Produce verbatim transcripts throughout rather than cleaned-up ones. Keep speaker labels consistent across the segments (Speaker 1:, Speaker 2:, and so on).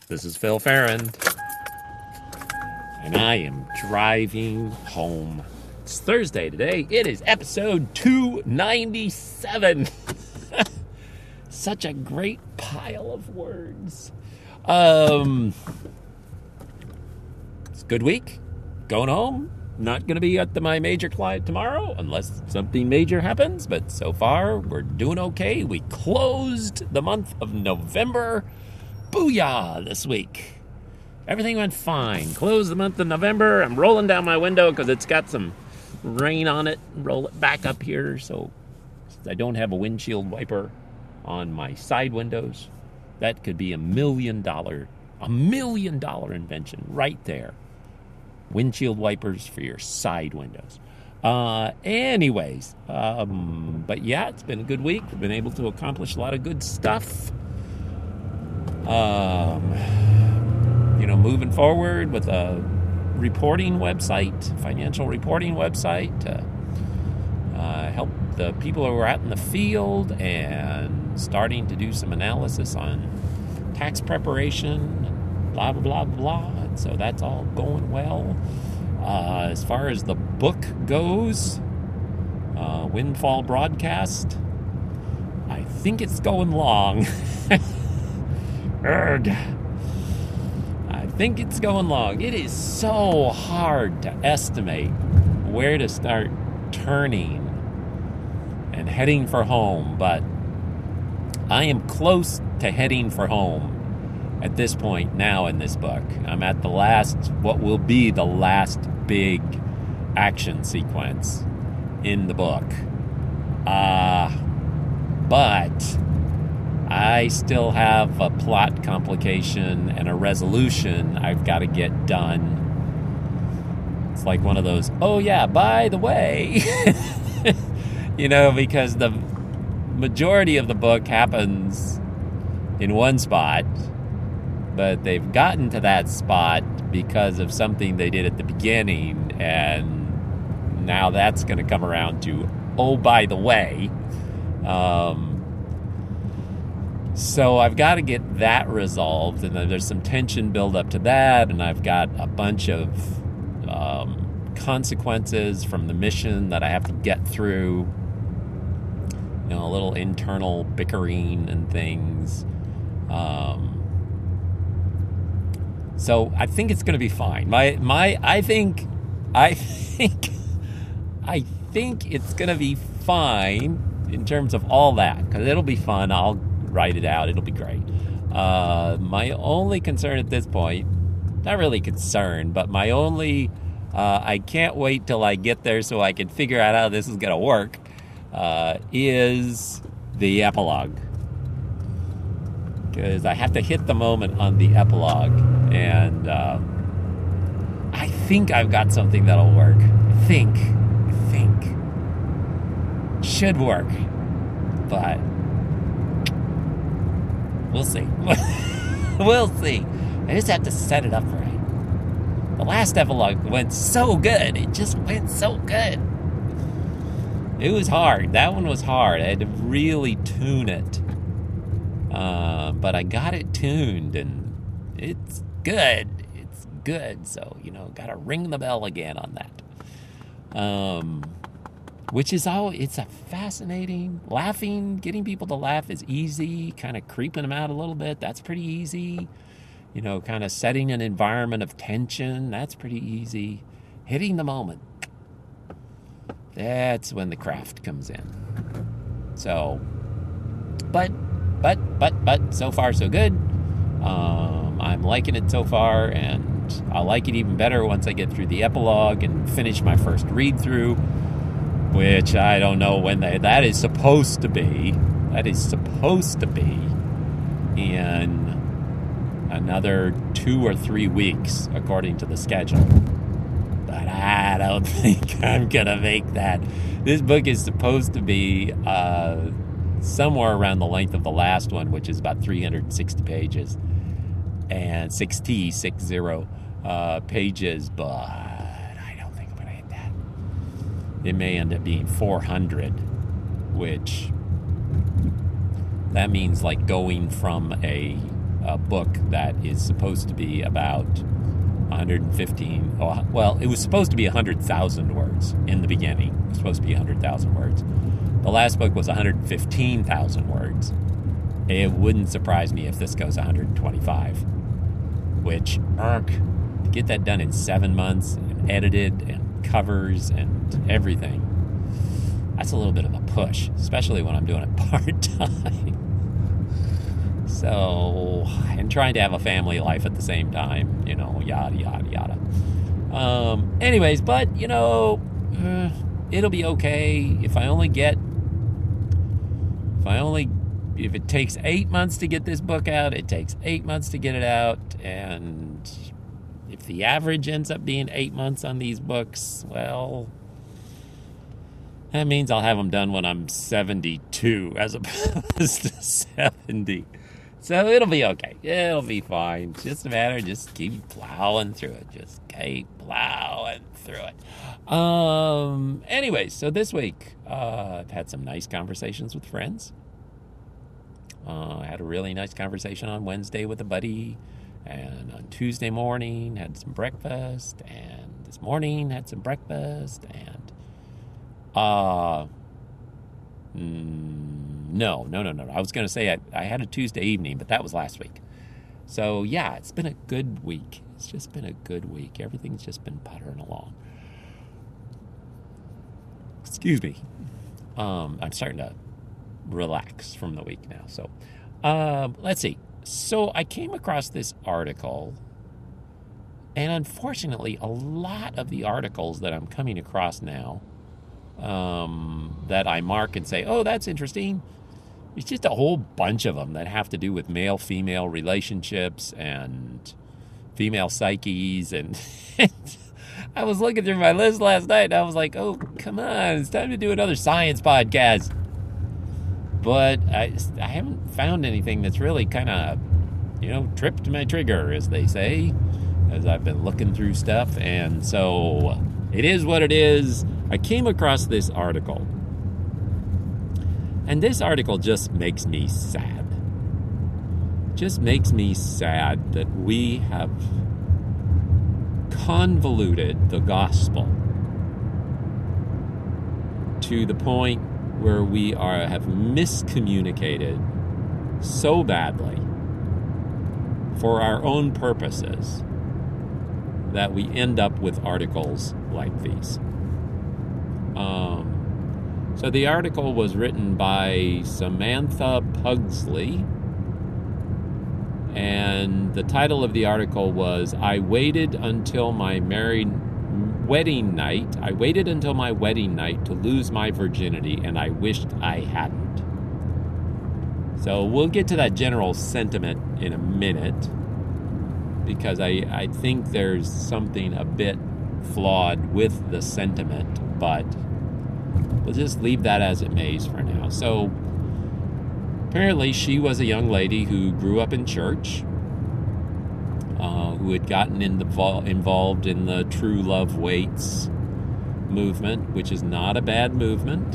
Speaker 1: This is Phil Farron, and I am driving home. It's Thursday today. It is episode two ninety-seven. Such a great pile of words. Um, it's a good week. Going home. Not going to be at the, my major client tomorrow unless something major happens. But so far, we're doing okay. We closed the month of November. Booyah this week. Everything went fine. Closed the month of November. I'm rolling down my window because it's got some rain on it. Roll it back up here so I don't have a windshield wiper on my side windows. That could be a million dollar, a million dollar invention right there. Windshield wipers for your side windows. Uh, anyways, um, but yeah, it's been a good week. We've been able to accomplish a lot of good stuff. Um, you know, moving forward with a reporting website, financial reporting website to uh, help the people who are out in the field and starting to do some analysis on tax preparation, blah, blah, blah, blah. And so that's all going well. Uh, as far as the book goes, uh, Windfall Broadcast, I think it's going long. Urgh. I think it's going long. It is so hard to estimate where to start turning and heading for home, but I am close to heading for home at this point now in this book. I'm at the last, what will be the last big action sequence in the book. Uh, but I still have a plot complication and a resolution I've got to get done. It's like one of those, oh yeah, by the way, you know, because the majority of the book happens in one spot, but they've gotten to that spot because of something they did at the beginning, and now that's going to come around to, oh, by the way. Um, so I've got to get that resolved, and then there's some tension build up to that, and I've got a bunch of um, consequences from the mission that I have to get through. You know, a little internal bickering and things. Um, so I think it's going to be fine. My, my, I think, I think, I think it's going to be fine in terms of all that, because it'll be fun. I'll write it out. It'll be great. Uh, my only concern at this point, not really concern, but my only, uh, I can't wait till I get there so I can figure out how this is going to work. Uh, is the epilogue. Because I have to hit the moment on the epilogue. And uh, I think I've got something that'll work. I think. I think. Should work. But we'll see. We'll see. I just have to set it up right. The last epilogue went so good. It just went so good. It was hard. That one was hard. I had to really tune it. Uh, but I got it tuned, and it's good. It's good. So, you know, got to ring the bell again on that. Um, which is all, it's a fascinating, laughing, getting people to laugh is easy. Kind of creeping them out a little bit, that's pretty easy. You know, kind of setting an environment of tension, that's pretty easy. Hitting the moment. That's when the craft comes in. So, but, but, but, but, so far so good. Um, I'm liking it so far, and I'll like it even better once I get through the epilogue and finish my first read-through, which I don't know when they, that is supposed to be. That is supposed to be in another two or three weeks, according to the schedule. But I don't think I'm going to make that. This book is supposed to be uh, somewhere around the length of the last one, which is about three hundred sixty pages. And sixty, six zero uh, pages, but I don't think I'm going to hit that. It may end up being four hundred, which that means like going from a a book that is supposed to be about one hundred fifteen. Oh, well, it was supposed to be one hundred thousand words in the beginning. It was supposed to be one hundred thousand words. The last book was one hundred fifteen thousand words. It wouldn't surprise me if this goes one hundred twenty-five, which, erk, to get that done in seven months and edited and covers and everything, that's a little bit of a push, especially when I'm doing it part-time. So, and trying to have a family life at the same time, you know, yada, yada, yada. Um, anyways, but, you know, uh, it'll be okay if I only get, if I only, if it takes eight months to get this book out, it takes eight months to get it out. And if the average ends up being eight months on these books, well, that means I'll have them done when I'm seventy-two as opposed to seventy. So it'll be okay. It'll be fine. It's just a matter of just keep plowing through it. Just keep plowing through it. Um. Anyways, so this week, uh, I've had some nice conversations with friends. Uh, I had a really nice conversation on Wednesday with a buddy. And on Tuesday morning, had some breakfast. And this morning, had some breakfast. And, uh... Mm, No, no, no, no. I was going to say I, I had a Tuesday evening, but that was last week. So, yeah, it's been a good week. It's just been a good week. Everything's just been puttering along. Excuse me. Um, I'm starting to relax from the week now. So, um, let's see. So, I came across this article, and unfortunately, a lot of the articles that I'm coming across now um, that I mark and say, oh, that's interesting, it's just a whole bunch of them that have to do with male-female relationships and female psyches. And I was looking through my list last night, and I was like, oh, come on, it's time to do another science podcast. But I, I haven't found anything that's really kind of, you know, tripped my trigger, as they say, as I've been looking through stuff. And so it is what it is. I came across this article. And this article just makes me sad. Just makes me sad that we have convoluted the gospel to the point where we are have miscommunicated so badly for our own purposes that we end up with articles like these. Um... So the article was written by Samantha Pugsley, and the title of the article was, I waited until my married wedding night, I waited until my wedding night to lose my virginity, and I wished I hadn't. So we'll get to that general sentiment in a minute, because I, I think there's something a bit flawed with the sentiment, but we'll just leave that as it may for now. So, apparently she was a young lady who grew up in church, uh, who had gotten in the, involved in the True Love Waits movement, which is not a bad movement.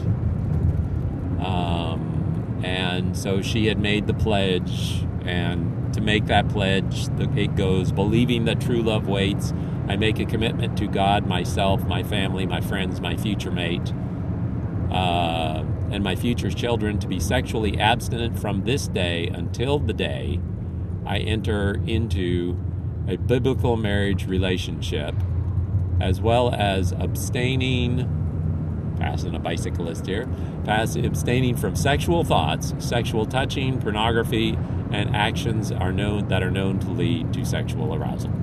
Speaker 1: Um, and so she had made the pledge, and to make that pledge, it goes, believing that true love waits, I make a commitment to God, myself, my family, my friends, my future mate, Uh, and my future children to be sexually abstinent from this day until the day I enter into a biblical marriage relationship, as well as abstaining, passing a bicyclist here, pass, abstaining from sexual thoughts, sexual touching, pornography, and actions are known that are known to lead to sexual arousal.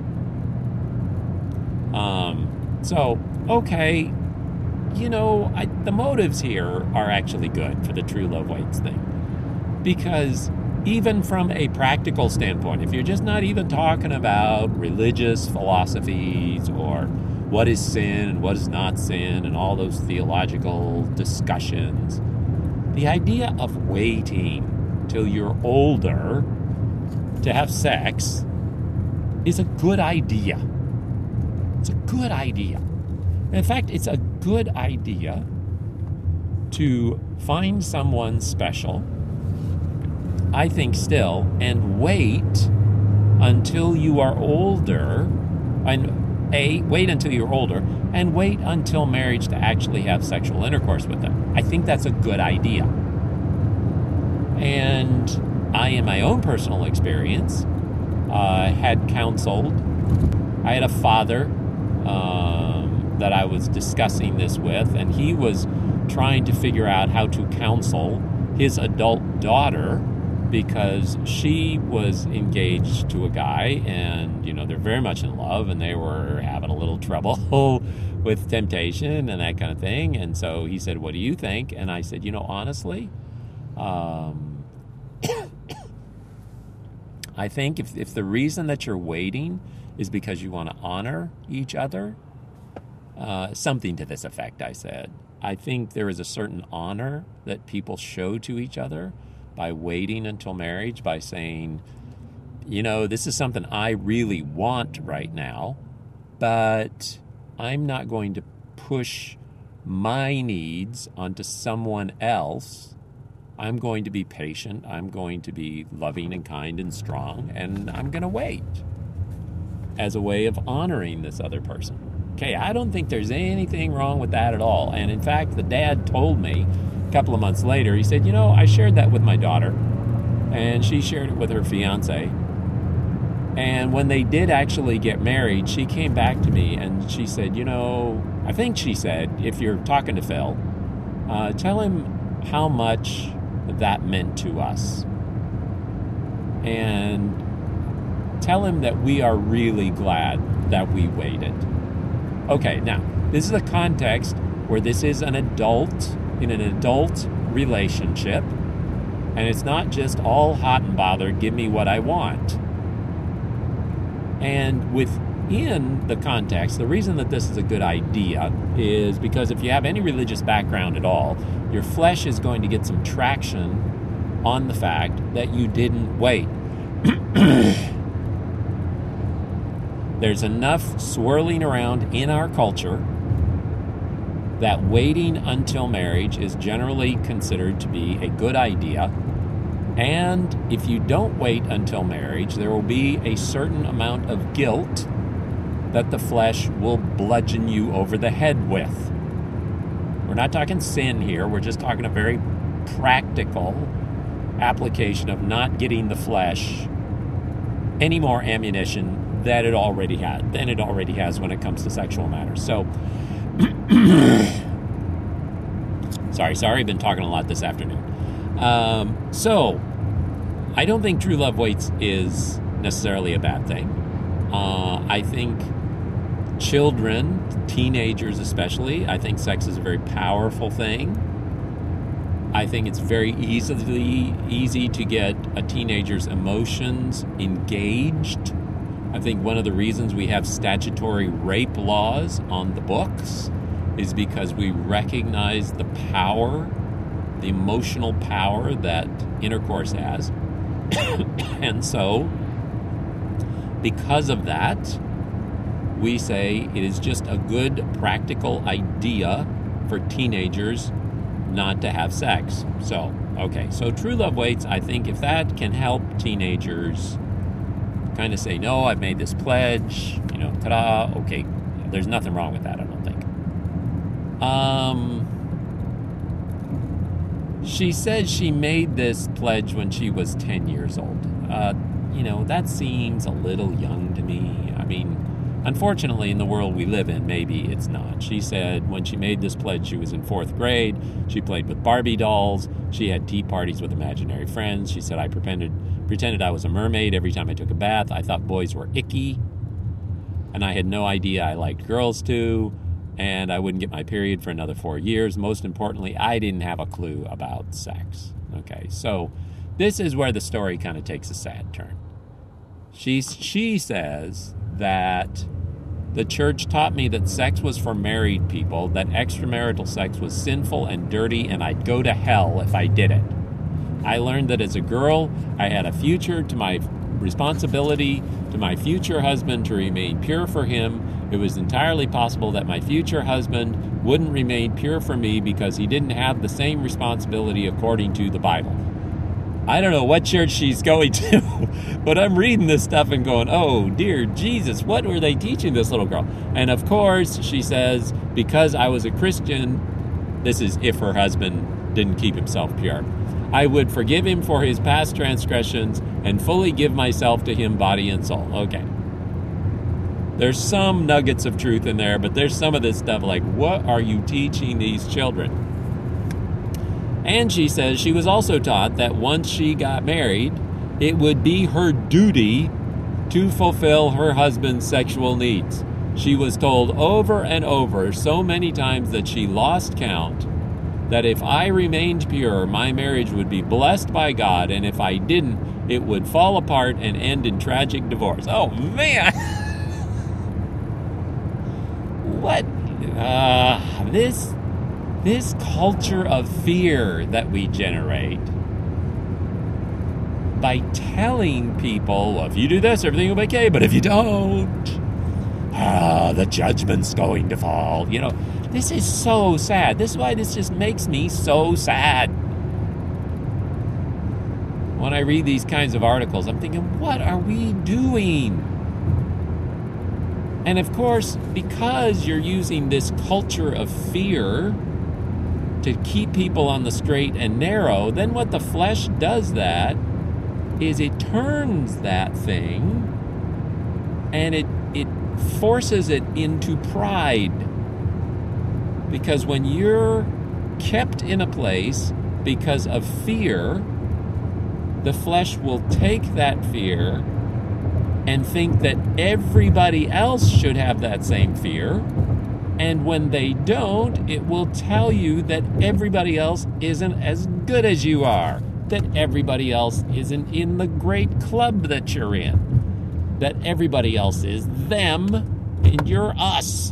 Speaker 1: Um, so, okay. You know, I, the motives here are actually good for the True Love Waits thing. Because even from a practical standpoint, if you're just not even talking about religious philosophies or what is sin and what is not sin and all those theological discussions, the idea of waiting till you're older to have sex is a good idea. It's a good idea. In fact, it's a good idea to find someone special, I think still, and wait until you are older, and A, wait until you're older, and wait until marriage to actually have sexual intercourse with them. I think that's a good idea. And I, in my own personal experience, uh, had counseled. I had a father um, that I was discussing this with, and he was trying to figure out how to counsel his adult daughter because she was engaged to a guy, and, you know, they're very much in love, and they were having a little trouble with temptation and that kind of thing. And so he said, "What do you think?" And I said, you know, honestly, um, I think if, if the reason that you're waiting is because you want to honor each other, uh, something to this effect, I said, I think there is a certain honor that people show to each other by waiting until marriage, by saying, you know, this is something I really want right now, but I'm not going to push my needs onto someone else. I'm going to be patient. I'm going to be loving and kind and strong, and I'm going to wait as a way of honoring this other person. Okay, I don't think there's anything wrong with that at all. And in fact, the dad told me a couple of months later, he said, you know, I shared that with my daughter, and she shared it with her fiance. And when they did actually get married, she came back to me and she said, you know, I think she said, if you're talking to Phil, uh, tell him how much that meant to us. And tell him that we are really glad that we waited. Okay, now, this is a context where this is an adult, in an adult relationship, and it's not just all hot and bothered, give me what I want. And within the context, the reason that this is a good idea is because if you have any religious background at all, your flesh is going to get some traction on the fact that you didn't wait. There's enough swirling around in our culture that waiting until marriage is generally considered to be a good idea. And if you don't wait until marriage, there will be a certain amount of guilt that the flesh will bludgeon you over the head with. We're not talking sin here. We're just talking a very practical application of not getting the flesh any more ammunition that it already had, than it already has when it comes to sexual matters. So, sorry, sorry, I've been talking a lot this afternoon. Um, so, I don't think true love waits is necessarily a bad thing. Uh, I think children, teenagers especially, I think sex is a very powerful thing. I think it's very easily easy to get a teenager's emotions engaged. I think one of the reasons we have statutory rape laws on the books is because we recognize the power, the emotional power that intercourse has. And so, because of that, we say it is just a good practical idea for teenagers not to have sex. So, okay, so true love waits, I think if that can help teenagers kind of say, no, I've made this pledge, you know, ta-da, okay, there's nothing wrong with that, I don't think. Um, she says she made this pledge when she was ten years old. Uh, you know, that seems a little young to me. I mean, unfortunately, in the world we live in, maybe it's not. She said when she made this pledge, she was in fourth grade. She played with Barbie dolls. She had tea parties with imaginary friends. She said, I pretended, pretended I was a mermaid every time I took a bath. I thought boys were icky. And I had no idea I liked girls too. And I wouldn't get my period for another four years. Most importantly, I didn't have a clue about sex. Okay, so this is where the story kind of takes a sad turn. She, she says that the church taught me that sex was for married people, that extramarital sex was sinful and dirty, and I'd go to hell if I did it. I learned that as a girl, I had a future to my responsibility to my future husband to remain pure for him. It was entirely possible that my future husband wouldn't remain pure for me because he didn't have the same responsibility according to the Bible. I don't know what church she's going to, but I'm reading this stuff and going, oh, dear Jesus, what were they teaching this little girl? And of course, she says, because I was a Christian, this is if her husband didn't keep himself pure, I would forgive him for his past transgressions and fully give myself to him, body and soul. Okay. There's some nuggets of truth in there, but there's some of this stuff like, what are you teaching these children? And she says she was also taught that once she got married, it would be her duty to fulfill her husband's sexual needs. She was told over and over so many times that she lost count that if I remained pure, my marriage would be blessed by God, and if I didn't, it would fall apart and end in tragic divorce. Oh, man! What? Uh, this... This culture of fear that we generate by telling people, well, if you do this, everything will be okay, but if you don't, ah, the judgment's going to fall. You know, this is so sad. This is why this just makes me so sad. When I read these kinds of articles, I'm thinking, what are we doing? And of course, because you're using this culture of fear to keep people on the straight and narrow, then what the flesh does that is it turns that thing and it it forces it into pride. Because when you're kept in a place because of fear, the flesh will take that fear and think that everybody else should have that same fear. And when they don't, it will tell you that everybody else isn't as good as you are, that everybody else isn't in the great club that you're in, that everybody else is them and you're us.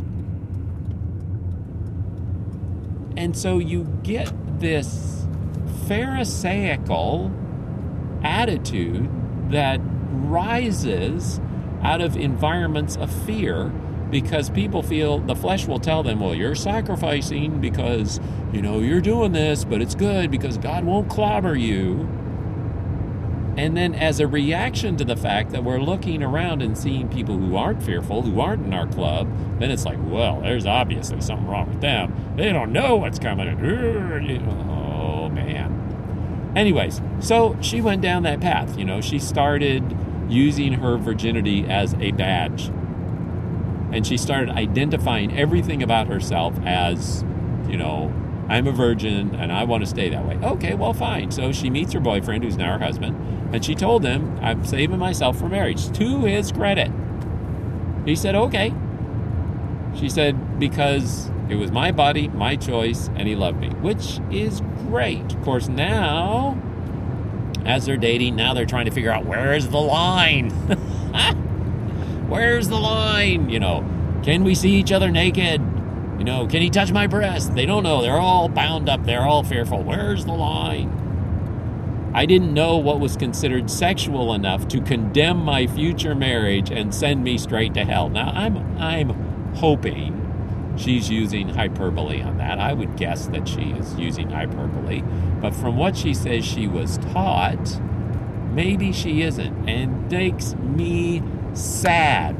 Speaker 1: And so you get this Pharisaical attitude that rises out of environments of fear, because people feel, the flesh will tell them, well, you're sacrificing because, you know, you're doing this, but it's good because God won't clobber you. And then as a reaction to the fact that we're looking around and seeing people who aren't fearful, who aren't in our club, then it's like, well, there's obviously something wrong with them. They don't know what's coming. Oh, man. Anyways, so she went down that path. You know, she started using her virginity as a badge. And she started identifying everything about herself as, you know, I'm a virgin and I want to stay that way. Okay, well, fine. So she meets her boyfriend, who's now her husband, and she told him, I'm saving myself for marriage, to his credit. He said, okay. She said, because it was my body, my choice, and he loved me, which is great. Of course, now, as they're dating, now they're trying to figure out, where's the line? Where's the line? You know, can we see each other naked? You know, can he touch my breast? They don't know. They're all bound up. They're all fearful. Where's the line? I didn't know what was considered sexual enough to condemn my future marriage and send me straight to hell. Now, I'm I'm hoping she's using hyperbole on that. I would guess that she is using hyperbole. But from what she says she was taught, maybe she isn't. And makes me sad.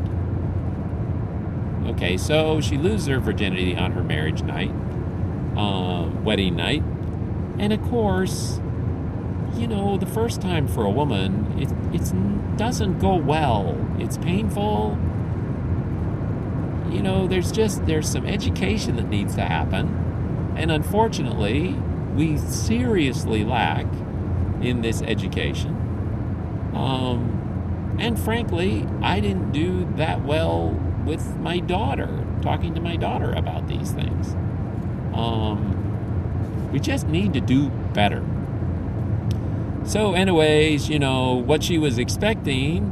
Speaker 1: Okay, so she loses her virginity on her marriage night, um, wedding night. And of course, you know, the first time for a woman, it it's, doesn't go well. It's painful. You know, there's just, there's some education that needs to happen. And unfortunately, we seriously lack in this education. Um... And frankly, I didn't do that well with my daughter, talking to my daughter about these things. Um, we just need to do better. So anyways, you know, what she was expecting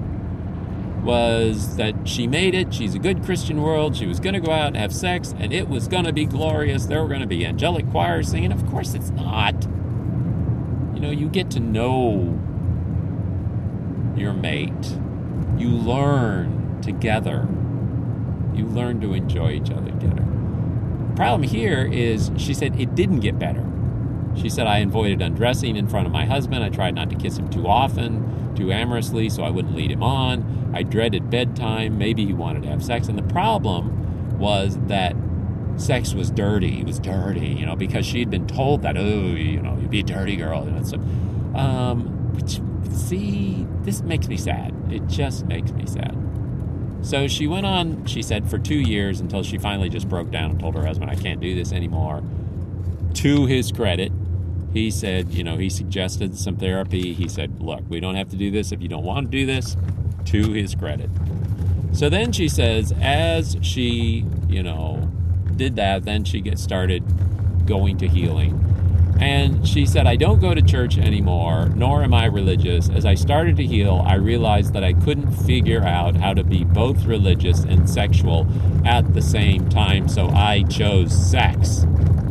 Speaker 1: was that she made it. She's a good Christian world. She was going to go out and have sex, and it was going to be glorious. There were going to be angelic choirs singing. Of course it's not. You know, you get to know your mate. You learn together. You learn to enjoy each other together. The problem here is, she said it didn't get better. She said, I avoided undressing in front of my husband. I tried not to kiss him too often, too amorously, so I wouldn't lead him on. I dreaded bedtime. Maybe he wanted to have sex. And the problem was that sex was dirty. It was dirty, you know, because she'd been told that, oh, you know, you'd be a dirty girl. And so, um, which, see, this makes me sad. It just makes me sad. So she went on, she said, for two years until she finally just broke down and told her husband, I can't do this anymore. To his credit, he said, you know, he suggested some therapy. He said, look, we don't have to do this if you don't want to do this. To his credit. So then she says, as she, you know, did that, then she get started going to healing. And she said, I don't go to church anymore, nor am I religious. As I started to heal, I realized that I couldn't figure out how to be both religious and sexual at the same time, so I chose sex.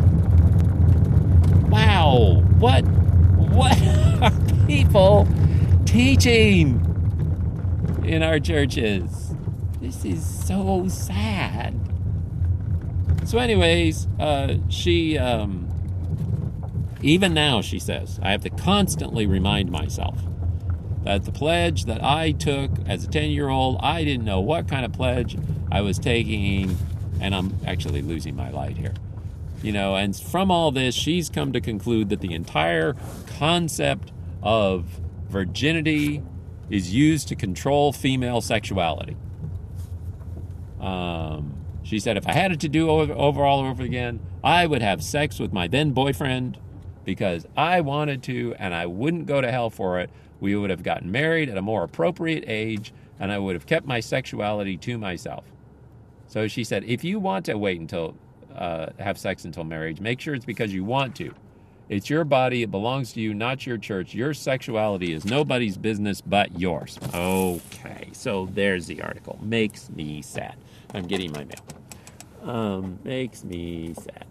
Speaker 1: Wow, what, what are people teaching in our churches? This is so sad. So anyways, uh, she... Um, Even now, she says, I have to constantly remind myself that the pledge that I took as a ten-year-old, I didn't know what kind of pledge I was taking, and I'm actually losing my light here. You know, and from all this, she's come to conclude that the entire concept of virginity is used to control female sexuality. Um, she said, if I had it to do over, over all over again, I would have sex with my then boyfriend, because I wanted to, and I wouldn't go to hell for it. We would have gotten married at a more appropriate age, and I would have kept my sexuality to myself. So she said, if you want to wait until, uh, have sex until marriage, make sure it's because you want to. It's your body, it belongs to you, not your church. Your sexuality is nobody's business but yours. Okay, so there's the article. Makes me sad. I'm getting my mail. Um, makes me sad.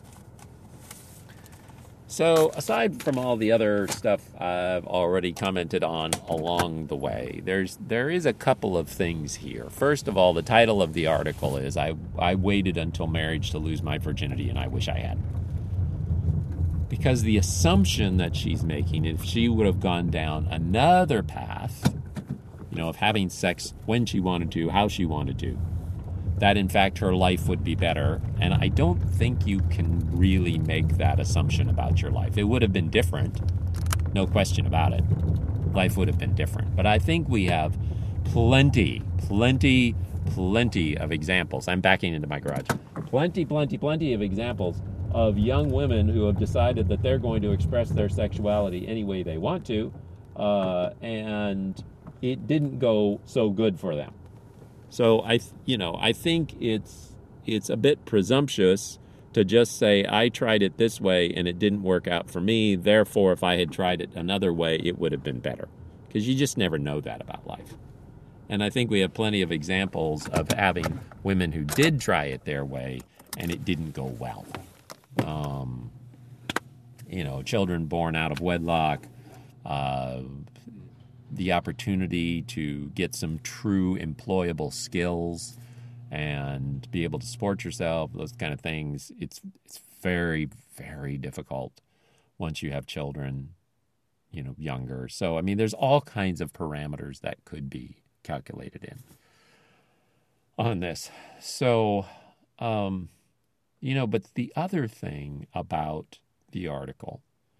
Speaker 1: So aside from all the other stuff I've already commented on along the way, there's there is a couple of things here. First of all, the title of the article is I, I waited until marriage to lose my virginity, and I wish I had. Because the assumption that she's making, if she would have gone down another path, you know, of having sex when she wanted to, how she wanted to, that in fact her life would be better. And I don't think you can really make that assumption about your life. It would have been different, no question about it. Life would have been different. But I think we have plenty, plenty, plenty of examples. I'm backing into my garage. Plenty, plenty, plenty of examples of young women who have decided that they're going to express their sexuality any way they want to, uh, and it didn't go so good for them. So I, you know, I think it's it's a bit presumptuous to just say I tried it this way and it didn't work out for me. Therefore, if I had tried it another way, it would have been better. Because you just never know that about life. And I think we have plenty of examples of having women who did try it their way and it didn't go well. Um, you know, children born out of wedlock. Uh, the opportunity to get some true employable skills and be able to support yourself, those kind of things. It's it's very, very difficult once you have children, you know, younger. So, I mean, there's all kinds of parameters that could be calculated in on this. So, um, you know, but the other thing about the article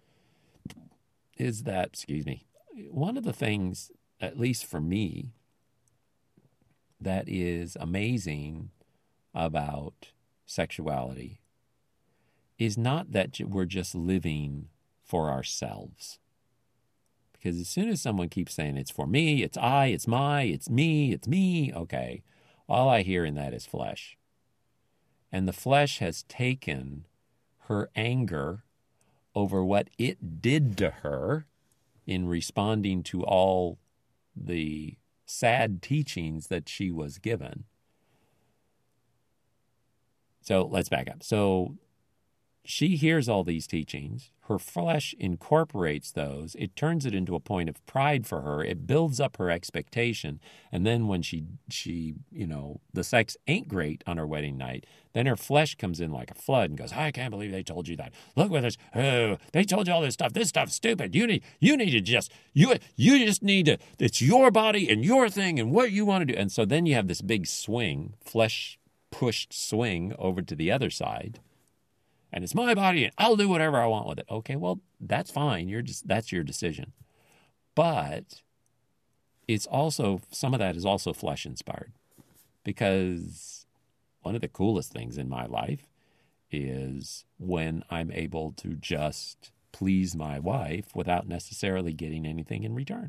Speaker 1: is that, excuse me, one of the things, at least for me, that is amazing about sexuality is not that we're just living for ourselves. Because as soon as someone keeps saying it's for me, it's I, it's my, it's me, it's me, okay, all I hear in that is flesh. And the flesh has taken her anger over what it did to her in responding to all the sad teachings that she was given. So let's back up. So she hears all these teachings. Her flesh incorporates those. It turns it into a point of pride for her. It builds up her expectation. And then when she, she, you know, the sex ain't great on her wedding night, then her flesh comes in like a flood and goes, I can't believe they told you that. Look what this, oh, they told you all this stuff. This stuff's stupid. You need, you need to just, you, you just need to, it's your body and your thing and what you want to do. And so then you have this big swing, flesh pushed swing over to the other side. And it's my body, and I'll do whatever I want with it. Okay, well, that's fine. You're just that's your decision. But it's also, some of that is also flesh inspired. Because one of the coolest things in my life is when I'm able to just please my wife without necessarily getting anything in return.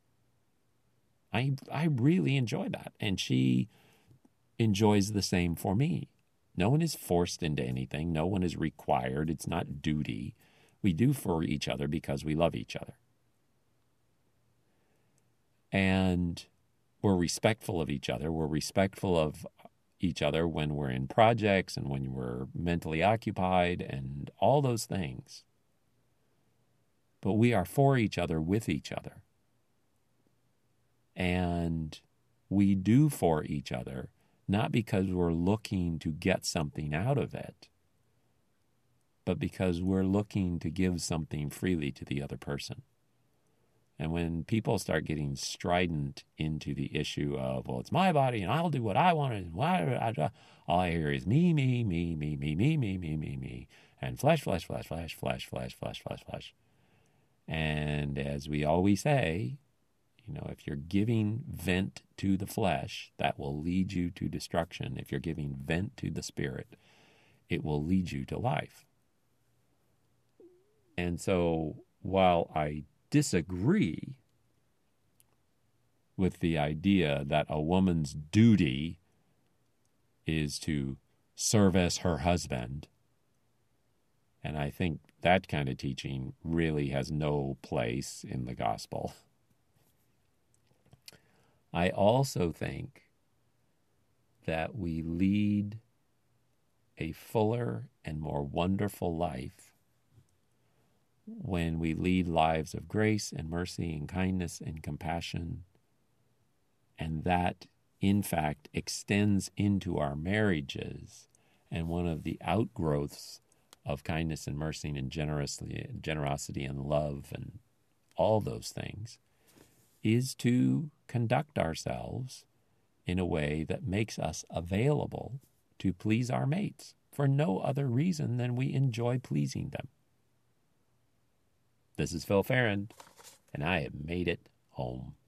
Speaker 1: I I really enjoy that. And she enjoys the same for me. No one is forced into anything. No one is required. It's not duty. We do for each other because we love each other. And we're respectful of each other. We're respectful of each other when we're in projects and when we're mentally occupied and all those things. But we are for each other with each other. And we do for each other not because we're looking to get something out of it, but because we're looking to give something freely to the other person. And when people start getting strident into the issue of, well, it's my body and I'll do what I want, and why, all I hear is me, me, me, me, me, me, me, me, me, me, and flesh, flesh, flesh, flesh, flesh, flesh, flesh, flesh, flesh. And as we always say, you know, if you're giving vent to the flesh, that will lead you to destruction. If you're giving vent to the spirit, it will lead you to life. And so while I disagree with the idea that a woman's duty is to service her husband, and I think that kind of teaching really has no place in the gospel, I also think that we lead a fuller and more wonderful life when we lead lives of grace and mercy and kindness and compassion, and that, in fact, extends into our marriages. And one of the outgrowths of kindness and mercy and generosity, generosity and love and all those things is to conduct ourselves in a way that makes us available to please our mates for no other reason than we enjoy pleasing them. This is Phil Farron, and I have made it home.